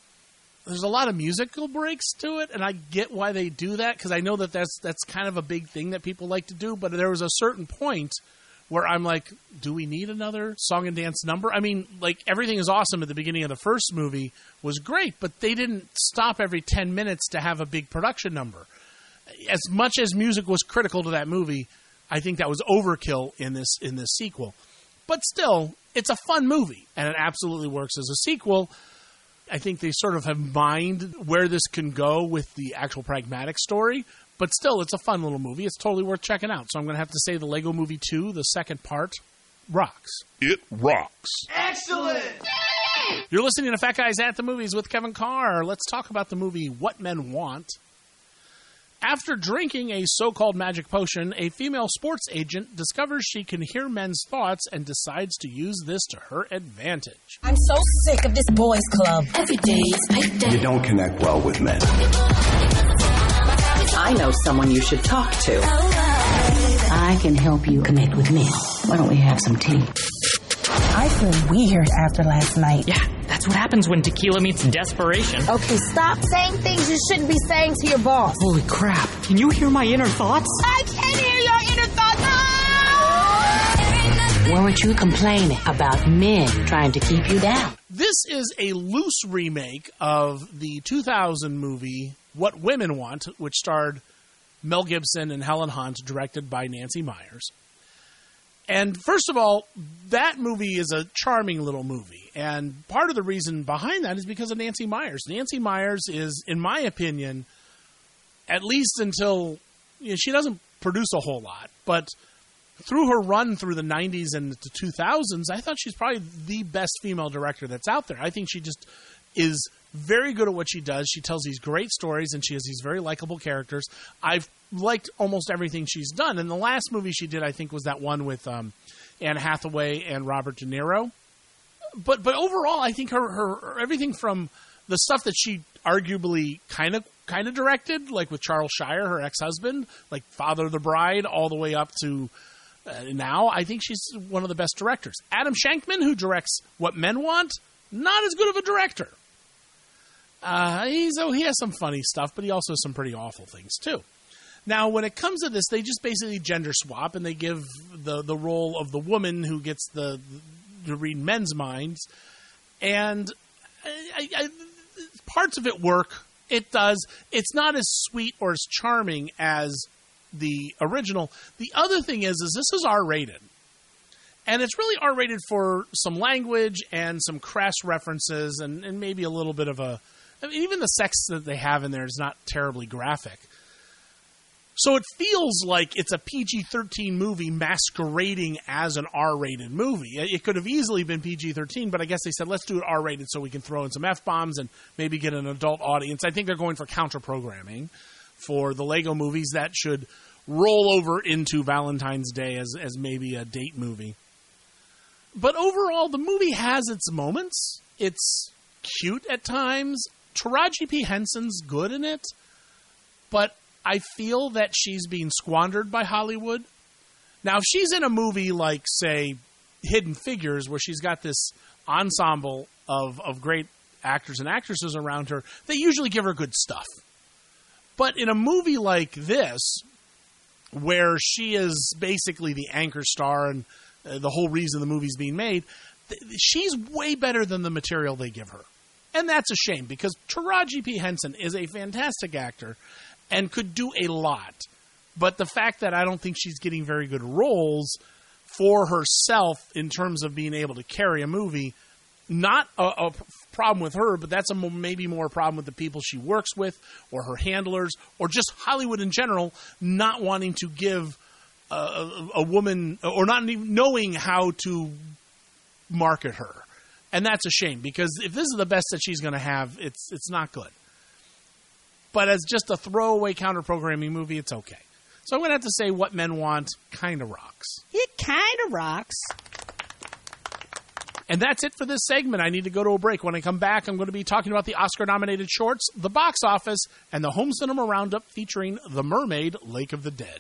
a lot of musical breaks to it, and I get why they do that because I know that's kind of a big thing that people like to do. But there was a certain point where I'm like, do we need another song and dance number? I mean, like, Everything Is Awesome at the beginning of the first movie was great, but they didn't stop every 10 minutes to have a big production number. As much as music was critical to that movie, I think that was overkill in this sequel. But still, it's a fun movie, and it absolutely works as a sequel. I think they sort of have mined where this can go with the actual pragmatic story. But still, it's a fun little movie. It's totally worth checking out. So I'm going to have to say the Lego Movie 2, the second part, rocks. It rocks. Excellent! You're listening to Fat Guys at the Movies with Kevin Carr. Let's talk about the movie What Men Want. After drinking a so-called magic potion, a female sports agent discovers she can hear men's thoughts and decides to use this to her advantage. I'm so sick of this boys' club. Every day is my day. You don't connect well with men. I know someone you should talk to. I can help you connect with men. Why don't we have some tea? I feel weird after last night. Yeah, that's what happens when tequila meets desperation. Okay, stop saying things you shouldn't be saying to your boss. Holy crap. Can you hear my inner thoughts? I can hear your inner thoughts. Weren't you complaining about men trying to keep you down? This is a loose remake of the 2000 movie What Women Want, which starred Mel Gibson and Helen Hunt, directed by Nancy Meyers. And first of all, that movie is a charming little movie. And part of the reason behind that is because of Nancy Meyers. Nancy Meyers is, in my opinion, at least until she doesn't produce a whole lot, but through her run through the 90s and the 2000s, I thought she's probably the best female director that's out there. I think she just is very good at what she does. She tells these great stories, and she has these very likable characters. I've liked almost everything she's done. And the last movie she did, I think, was that one with Anne Hathaway and Robert De Niro. But overall, I think her everything from the stuff that she arguably kind of directed, like with Charles Shire, her ex-husband, like Father of the Bride, all the way up to now, I think she's one of the best directors. Adam Shankman, who directs What Men Want, not as good of a director. He has some funny stuff, but he also has some pretty awful things, too. Now, when it comes to this, they just basically gender swap, and they give the role of the woman who gets to read men's minds. And parts of it work. It does. It's not as sweet or as charming as the original. The other thing is this is R-rated. And it's really R-rated for some language and some crass references and maybe a little bit of a... I mean, even the sex that they have in there is not terribly graphic. So it feels like it's a PG-13 movie masquerading as an R-rated movie. It could have easily been PG-13, but I guess they said, let's do it R-rated so we can throw in some F-bombs and maybe get an adult audience. I think they're going for counter-programming for the Lego movies that should roll over into Valentine's Day as maybe a date movie. But overall, the movie has its moments. It's cute at times. Taraji P. Henson's good in it, but I feel that she's being squandered by Hollywood. Now, if she's in a movie like, say, Hidden Figures, where she's got this ensemble of great actors and actresses around her, they usually give her good stuff. But in a movie like this, where she is basically the anchor star and the whole reason the movie's being made, she's way better than the material they give her. And that's a shame, because Taraji P. Henson is a fantastic actor and could do a lot. But the fact that I don't think she's getting very good roles for herself in terms of being able to carry a movie, not a problem with her, but that's maybe more a problem with the people she works with or her handlers or just Hollywood in general not wanting to give a woman or not even knowing how to market her. And that's a shame, because if this is the best that she's going to have, it's not good. But as just a throwaway counter-programming movie, it's okay. So I'm going to have to say What Men Want kind of rocks. It kind of rocks. And that's it for this segment. I need to go to a break. When I come back, I'm going to be talking about the Oscar-nominated shorts, the box office, and the Home Cinema Roundup featuring The Mermaid, Lake of the Dead.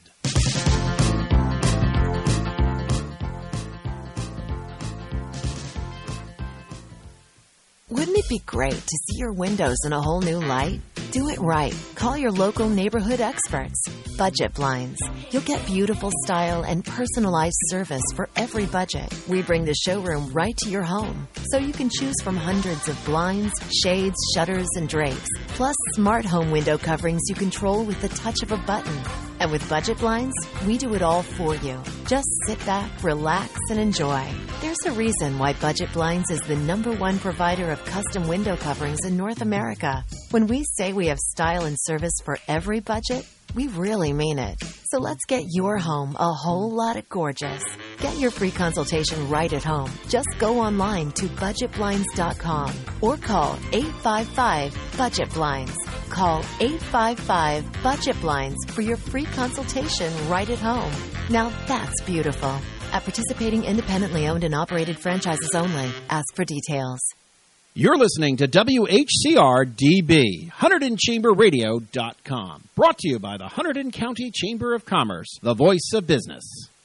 Wouldn't it be great to see your windows in a whole new light? Do it right. Call your local neighborhood experts. Budget Blinds. You'll get beautiful style and personalized service for every budget. We bring the showroom right to your home, so you can choose from hundreds of blinds, shades, shutters, and drapes, plus smart home window coverings you control with the touch of a button. And with Budget Blinds, we do it all for you. Just sit back, relax, and enjoy. There's a reason why Budget Blinds is the #1 provider of custom window coverings in North America. When we say we have style and service for every budget, we really mean it. So let's get your home a whole lot of gorgeous. Get your free consultation right at home. Just go online to budgetblinds.com or call 855-BUDGET-BLINDS. Call 855-BUDGET-BLINDS for your free consultation right at home. Now that's beautiful. At participating independently owned and operated franchises only. Ask for details. You're listening to WHCR-DB, HunterdonChamberRadio.com. Brought to you by the Hunterdon County Chamber of Commerce, the voice of business.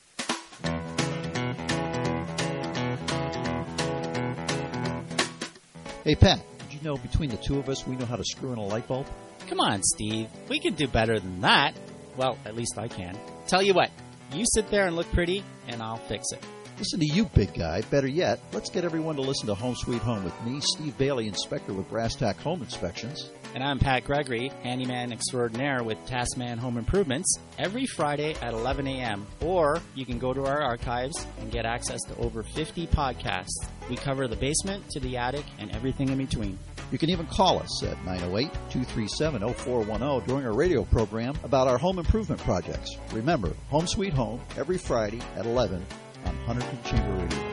Hey, Pat, did you know between the two of us we know how to screw in a light bulb? Come on, Steve. We can do better than that. Well, at least I can. Tell you what, you sit there and look pretty, and I'll fix it. Listen to you, big guy. Better yet, let's get everyone to listen to Home Sweet Home with me, Steve Bailey, inspector with Brass Tack Home Inspections. And I'm Pat Gregory, handyman extraordinaire with Taskman Home Improvements, every Friday at 11 a.m. Or you can go to our archives and get access to over 50 podcasts. We cover the basement to the attic and everything in between. You can even call us at 908-237-0410 during our radio program about our home improvement projects. Remember, Home Sweet Home, every Friday at 11 on Hunterdon Chamber Radio.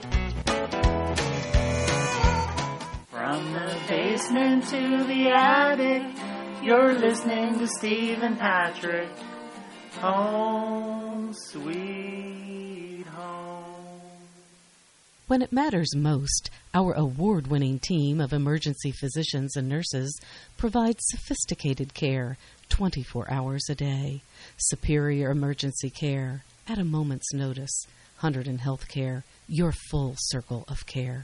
From the basement to the attic, you're listening to Steve and Patrick. Home, sweet home. When it matters most, our award-winning team of emergency physicians and nurses provides sophisticated care 24 hours a day. Superior emergency care at a moment's notice. Hunterdon Healthcare, your full circle of care.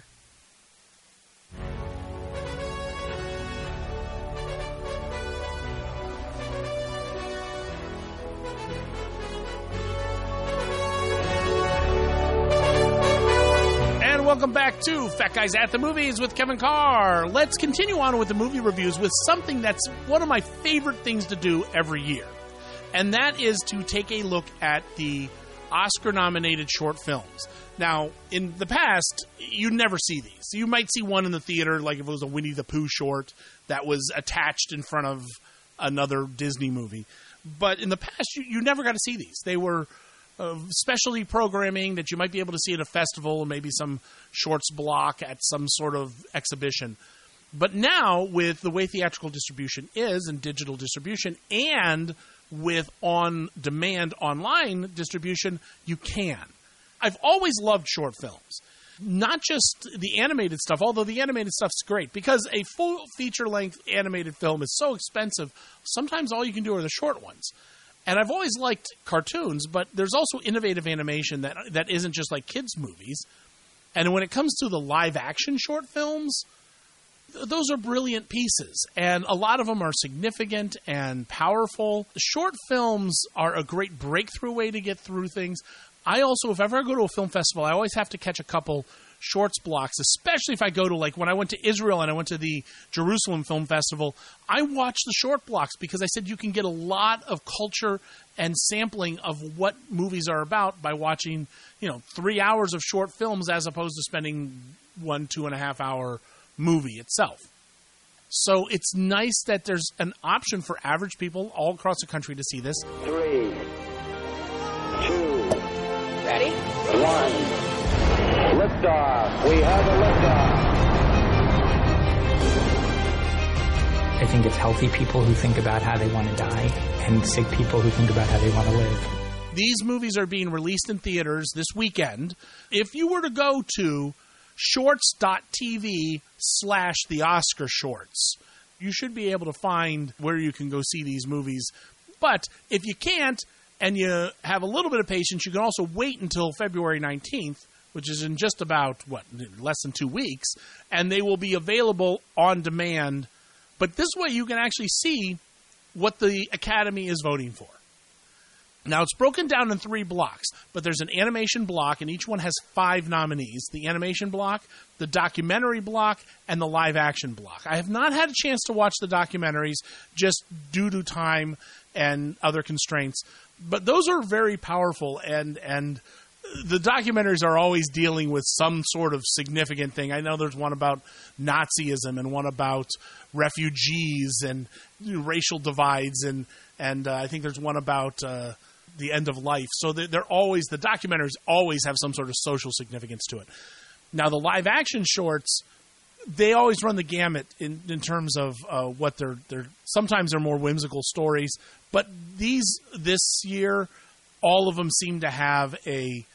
Welcome back to Fat Guys at the Movies with Kevin Carr. Let's continue on with the movie reviews with something that's one of my favorite things to do every year. And that is to take a look at the Oscar-nominated short films. Now, in the past, you never see these. You might see one in the theater, like if it was a Winnie the Pooh short that was attached in front of another Disney movie. But in the past, you never got to see these. They were specialty programming that you might be able to see at a festival or maybe some shorts block at some sort of exhibition. But now, with the way theatrical distribution is and digital distribution and with on-demand online distribution, you can. I've always loved short films. Not just the animated stuff, although the animated stuff's great, because a full feature-length animated film is so expensive, sometimes all you can do are the short ones. And I've always liked cartoons, but there's also innovative animation that isn't just like kids' movies. And when it comes to the live-action short films, those are brilliant pieces. And a lot of them are significant and powerful. Short films are a great breakthrough way to get through things. I also, if ever I go to a film festival, I always have to catch a couple shorts blocks, especially if I go to, like, when I went to Israel and I went to the Jerusalem Film Festival, I watched the short blocks because I said you can get a lot of culture and sampling of what movies are about by watching, 3 hours of short films as opposed to spending 1.5 hour movie itself. So it's nice that there's an option for average people all across the country to see this. 3, 2, ready? 1. Liftoff. We have a liftoff. I think it's healthy people who think about how they want to die and sick people who think about how they want to live. These movies are being released in theaters this weekend. If you were to go to shorts.tv/the Oscar Shorts, you should be able to find where you can go see these movies. But if you can't and you have a little bit of patience, you can also wait until February 19th, which is in just about, less than 2 weeks, and they will be available on demand. But this way you can actually see what the Academy is voting for. Now, it's broken down in 3 blocks, but there's an animation block, and each one has 5 nominees. The animation block, the documentary block, and the live-action block. I have not had a chance to watch the documentaries just due to time and other constraints, but those are very powerful, and the documentaries are always dealing with some sort of significant thing. I know there's one about Nazism and one about refugees and racial divides, and I think there's one about the end of life. So the documentaries always have some sort of social significance to it. Now, the live-action shorts, they always run the gamut in terms of what they're sometimes they're more whimsical stories, but this year, all of them seem to have a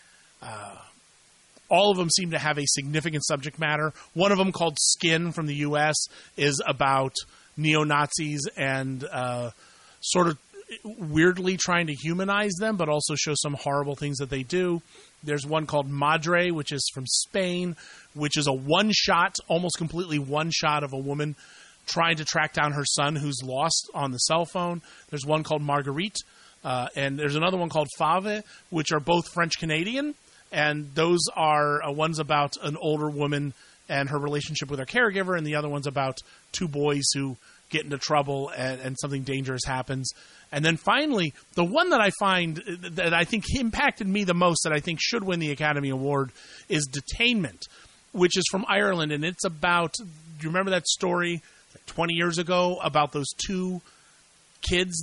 significant subject matter. One of them, called Skin from the U.S., is about neo-Nazis and sort of weirdly trying to humanize them, but also show some horrible things that they do. There's one called Madre, which is from Spain, which is a one-shot, almost completely one-shot of a woman trying to track down her son who's lost on the cell phone. There's one called Marguerite, and there's another one called Fave, which are both French-Canadian, and those are one's about an older woman and her relationship with her caregiver, and the other one's about 2 boys who get into trouble and something dangerous happens. And then finally, the one that I find that I think impacted me the most, that I think should win the Academy Award, is Detainment, which is from Ireland, and it's about, do you remember that story 20 years ago about those 2 kids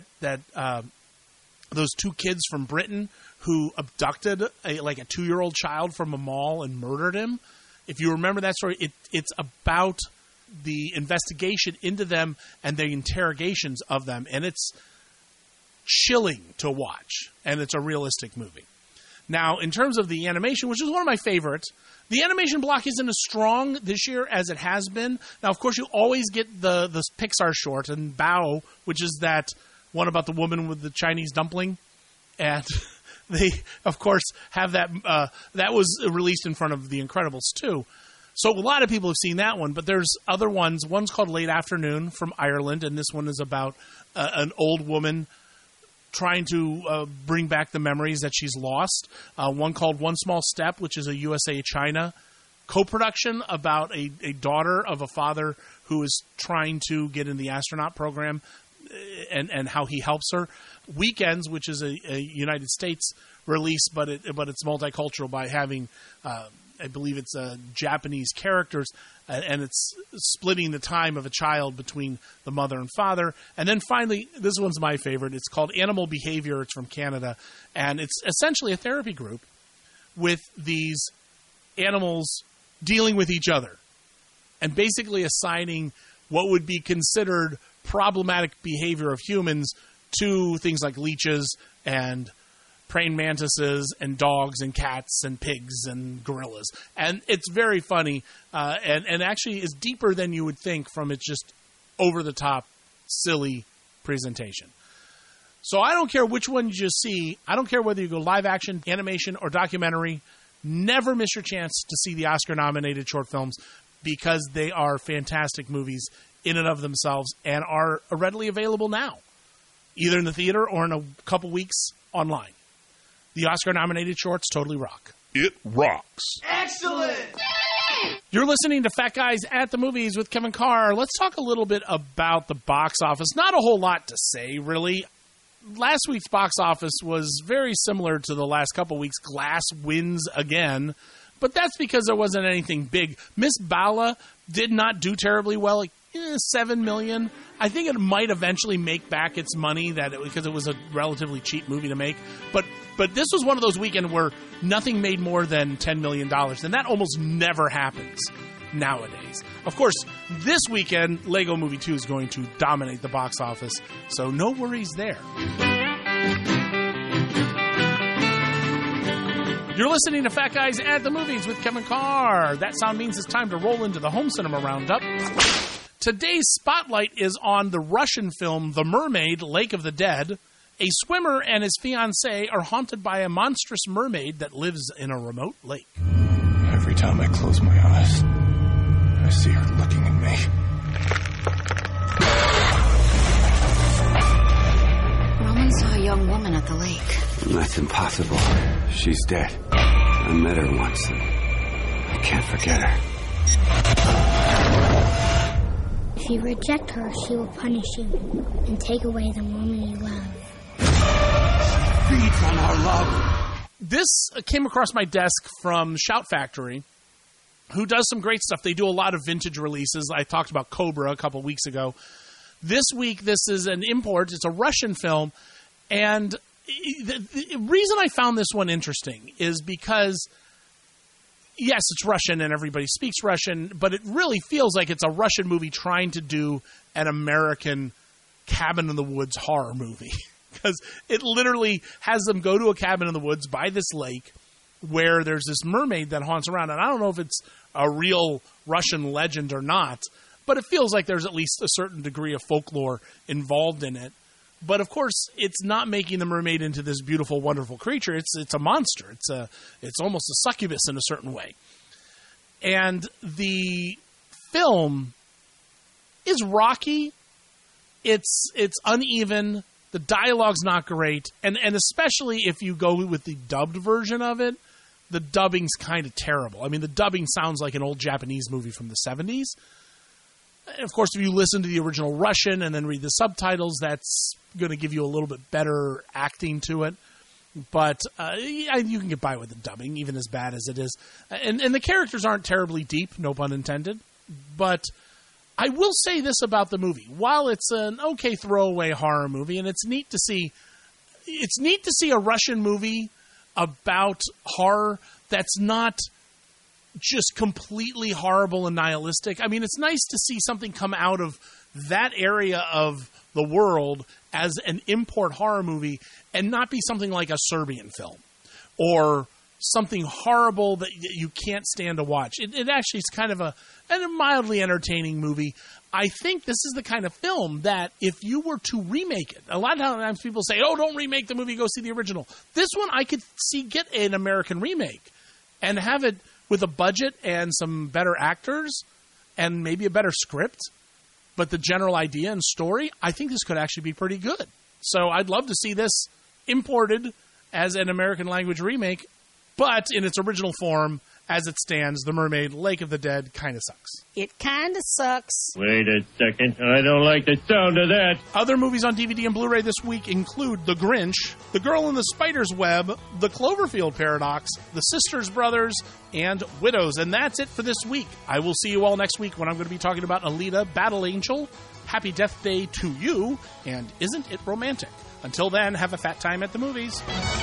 those 2 kids from Britain who abducted a 2-year-old child from a mall and murdered him? If you remember that story, it's about the investigation into them and the interrogations of them, and it's chilling to watch, and it's a realistic movie. Now, in terms of the animation, which is one of my favorites, the animation block isn't as strong this year as it has been. Now, of course, you always get the Pixar short, and Bao, which is that one about the woman with the Chinese dumpling. And they, of course, have that. That was released in front of The Incredibles, too. So a lot of people have seen that one, but there's other ones. One's called Late Afternoon from Ireland, and this one is about an old woman trying to bring back the memories that she's lost. One called One Small Step, which is a USA-China co-production about a daughter of a father who is trying to get in the astronaut program and how he helps her. Weekends, which is a United States release, but it's multicultural by having, I believe it's Japanese characters, and it's splitting the time of a child between the mother and father. And then finally, this one's my favorite. It's called Animal Behavior. It's from Canada, and it's essentially a therapy group with these animals dealing with each other and basically assigning what would be considered problematic behavior of humans to things like leeches and praying mantises and dogs and cats and pigs and gorillas. And it's very funny and actually is deeper than you would think from its just over-the-top, silly presentation. So I don't care which one you see. I don't care whether you go live action, animation, or documentary. Never miss your chance to see the Oscar-nominated short films because they are fantastic movies in and of themselves and are readily available now, either in the theater or in a couple weeks online. The Oscar-nominated shorts totally rock. It rocks. Excellent! You're listening to Fat Guys at the Movies with Kevin Carr. Let's talk a little bit about the box office. Not a whole lot to say, really. Last week's box office was very similar to the last couple weeks. Glass wins again, but that's because there wasn't anything big. Miss Bala did not do terribly well, like $7 million. I think it might eventually make back its money because it was a relatively cheap movie to make. But this was one of those weekends where nothing made more than $10 million, and that almost never happens nowadays. Of course, this weekend, Lego Movie 2 is going to dominate the box office, so no worries there. You're listening to Fat Guys at the Movies with Kevin Carr. That sound means it's time to roll into the Home Cinema Roundup. Today's spotlight is on the Russian film The Mermaid, Lake of the Dead. A swimmer and his fiancée are haunted by a monstrous mermaid that lives in a remote lake. Every time I close my eyes, I see her looking at me. Roman saw a young woman at the lake. That's impossible. She's dead. I met her once, and I can't forget her. If you reject her, she will punish you and take away the woman you love. Feed on our love. This came across my desk from Shout Factory, who does some great stuff. They do a lot of vintage releases. I talked about Cobra a couple weeks ago. This week, this is an import. It's a Russian film. And the reason I found this one interesting is because, yes, it's Russian and everybody speaks Russian, but it really feels like it's a Russian movie trying to do an American cabin in the woods horror movie. Because it literally has them go to a cabin in the woods by this lake where there's this mermaid that haunts around. And I don't know if it's a real Russian legend or not, but it feels like there's at least a certain degree of folklore involved in it. But of course, it's not making the mermaid into this beautiful, wonderful creature. It's a monster. It's almost a succubus in a certain way. And the film is rocky. It's uneven. The dialogue's not great. And especially if you go with the dubbed version of it, the dubbing's kind of terrible. I mean, the dubbing sounds like an old Japanese movie from the 70s. And of course, if you listen to the original Russian and then read the subtitles, that's going to give you a little bit better acting to it. But you can get by with the dubbing, even as bad as it is. And the characters aren't terribly deep, no pun intended. But I will say this about the movie. While it's an okay throwaway horror movie, and it's neat to see a Russian movie about horror that's not just completely horrible and nihilistic. I mean, it's nice to see something come out of that area of the world as an import horror movie and not be something like a Serbian film or something horrible that you can't stand to watch. It actually is kind of a mildly entertaining movie. I think this is the kind of film that if you were to remake it, a lot of times people say, oh, don't remake the movie, go see the original. This one I could see get an American remake and have it with a budget and some better actors and maybe a better script. But the general idea and story, I think this could actually be pretty good. So I'd love to see this imported as an American language remake, but in its original form, as it stands, The Mermaid, Lake of the Dead kind of sucks. It kind of sucks. Wait a second. I don't like the sound of that. Other movies on DVD and Blu-ray this week include The Grinch, The Girl in the Spider's Web, The Cloverfield Paradox, The Sisters Brothers, and Widows. And that's it for this week. I will see you all next week when I'm going to be talking about Alita, Battle Angel, Happy Death Day to You, and Isn't It Romantic? Until then, have a fat time at the movies.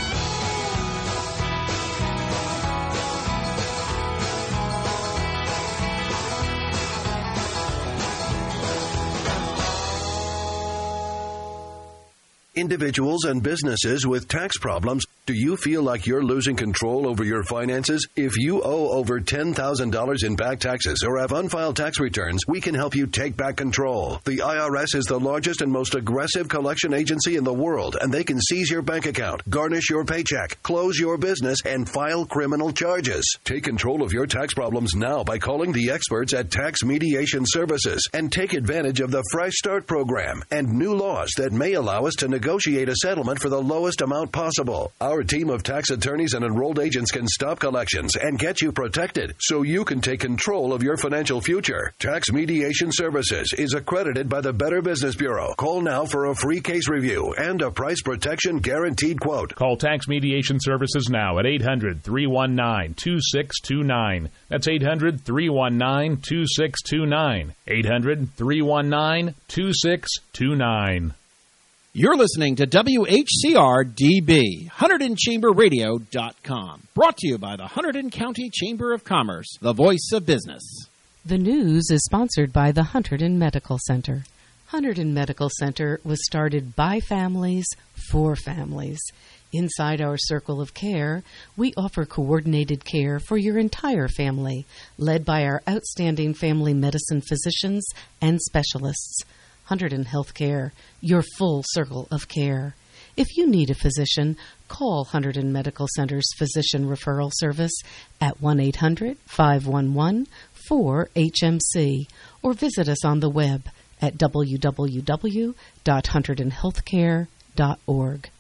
Individuals and businesses with tax problems, do you feel like you're losing control over your finances? If you owe over $10,000 in back taxes or have unfiled tax returns, we can help you take back control. The IRS is the largest and most aggressive collection agency in the world, and they can seize your bank account, garnish your paycheck, close your business, and file criminal charges. Take control of your tax problems now by calling the experts at Tax Mediation Services and take advantage of the Fresh Start program and new laws that may allow us to negotiate a settlement for the lowest amount possible. Our team of tax attorneys and enrolled agents can stop collections and get you protected so you can take control of your financial future. Tax Mediation Services is accredited by the Better Business Bureau. Call now for a free case review and a price protection guaranteed quote. Call Tax Mediation Services now at 800-319-2629. That's 800-319-2629. 800-319-2629. You're listening to WHCR-DB, HunterdonChamberRadio.com. Brought to you by the Hunterdon County Chamber of Commerce, the voice of business. The news is sponsored by the Hunterdon Medical Center. Hunterdon Medical Center was started by families for families. Inside our circle of care, we offer coordinated care for your entire family, led by our outstanding family medicine physicians and specialists. Hunterdon Healthcare, your full circle of care. If you need a physician, call Hunterdon Medical Center's Physician Referral Service at 1-800-511-4HMC or visit us on the web at www.hunterdonhealthcare.org.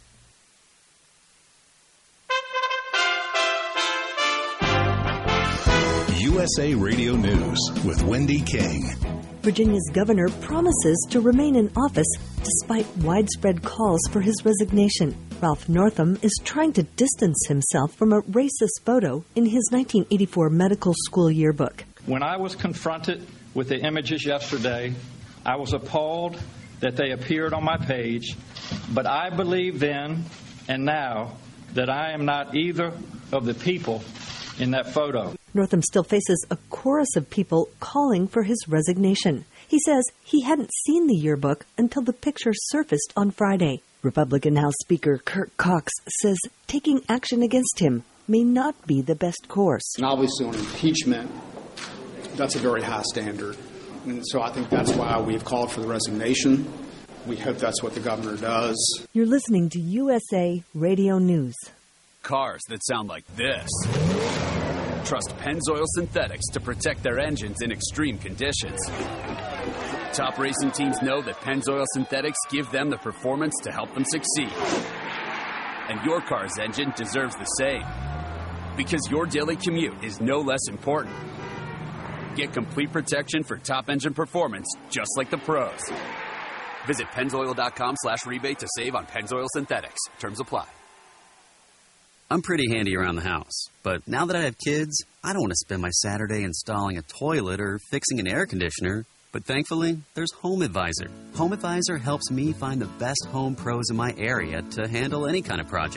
USA Radio News with Wendy King. Virginia's governor promises to remain in office despite widespread calls for his resignation. Ralph Northam is trying to distance himself from a racist photo in his 1984 medical school yearbook. When I was confronted with the images yesterday, I was appalled that they appeared on my page, but I believe then and now that I am not either of the people in that photo. Northam still faces a chorus of people calling for his resignation. He says he hadn't seen the yearbook until the picture surfaced on Friday. Republican House Speaker Kurt Cox says taking action against him may not be the best course. And obviously on impeachment, that's a very high standard. And so I think that's why we've called for the resignation. We hope that's what the governor does. You're listening to USA Radio News. Cars that sound like this. Trust Pennzoil Synthetics to protect their engines in extreme conditions. Top racing teams know that Pennzoil Synthetics give them the performance to help them succeed. And your car's engine deserves the same. Because your daily commute is no less important. Get complete protection for top engine performance, just like the pros. Visit Pennzoil.com/rebate to save on Pennzoil Synthetics. Terms apply. I'm pretty handy around the house, but now that I have kids, I don't want to spend my Saturday installing a toilet or fixing an air conditioner. But thankfully, there's Home Advisor. Home Advisor helps me find the best home pros in my area to handle any kind of project.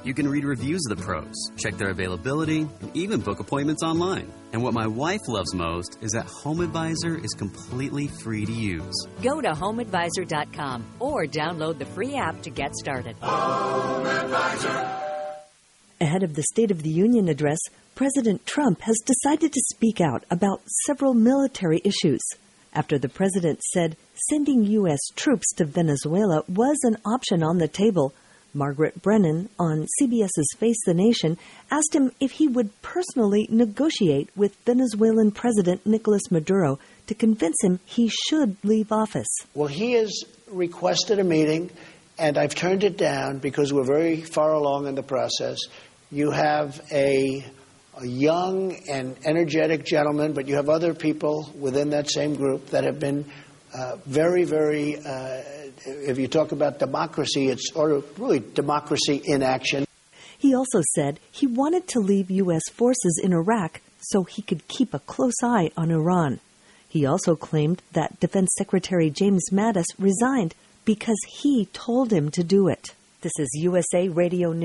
You can read reviews of the pros, check their availability, and even book appointments online. And what my wife loves most is that HomeAdvisor is completely free to use. Go to HomeAdvisor.com or download the free app to get started. HomeAdvisor. Ahead of the State of the Union address, President Trump has decided to speak out about several military issues. After the president said sending U.S. troops to Venezuela was an option on the table, Margaret Brennan on CBS's Face the Nation asked him if he would personally negotiate with Venezuelan President Nicolas Maduro to convince him he should leave office. Well, he has requested a meeting, and I've turned it down because we're very far along in the process. You have a young and energetic gentleman, but you have other people within that same group that have been very, very if you talk about democracy, it's really democracy in action. He also said he wanted to leave U.S. forces in Iraq so he could keep a close eye on Iran. He also claimed that Defense Secretary James Mattis resigned because he told him to do it. This is USA Radio News.